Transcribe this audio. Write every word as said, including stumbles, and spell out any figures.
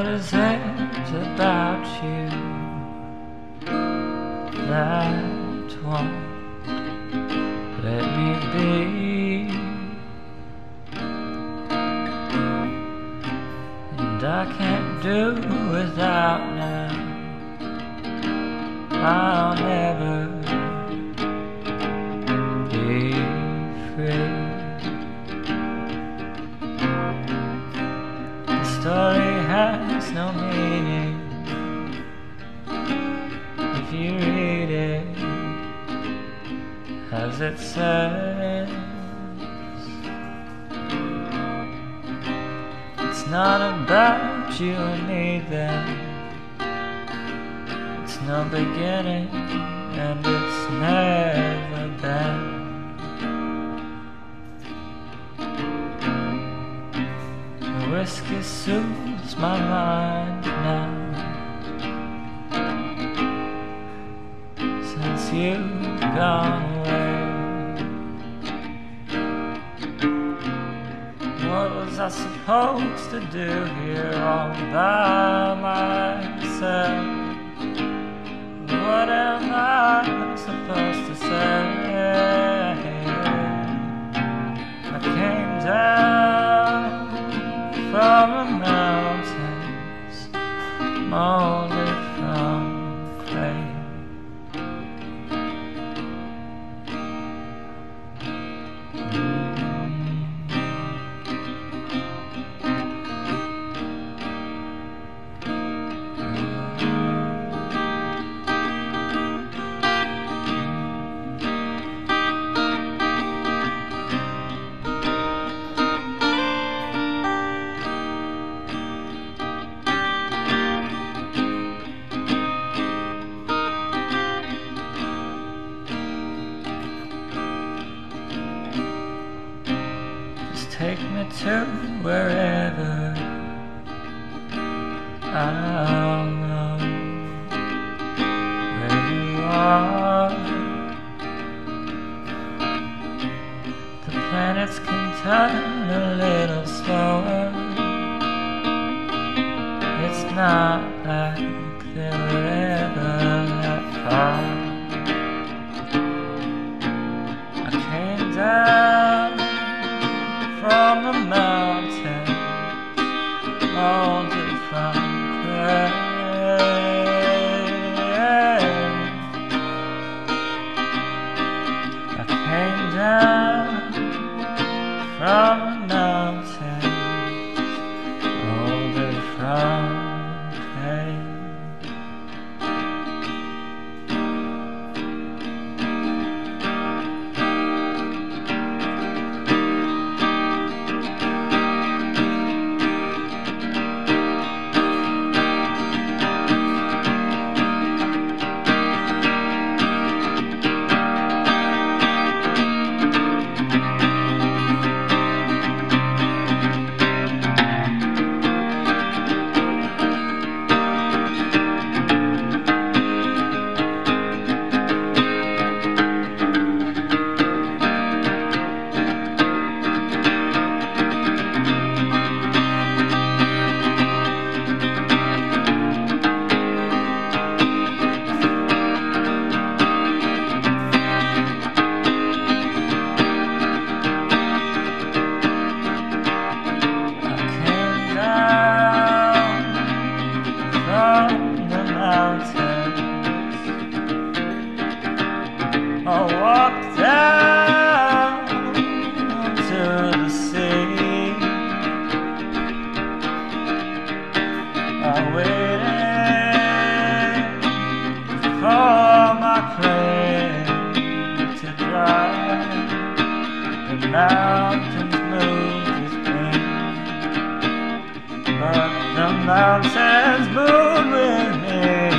What is it about you that won't let me be? And I can't do without now. I'll never be free. The story has no meaning if you read it as it says. It's not about you and me then. It's no beginning and it's never been. The whiskey soothes my mind now, since you've gone away. What was I supposed to do here all by myself? What am I supposed to say? I came down from the mountains, molded from clay. Take me to wherever I'll know where you are. The planets can turn a little slower. It's not like they were ever that far. I came down from the mountains, molded from clay. I came down from the mountains, molded from clay. I walked down to the sea. I waited for my clay to dry. The mountains moved with me, but the mountains moved with me.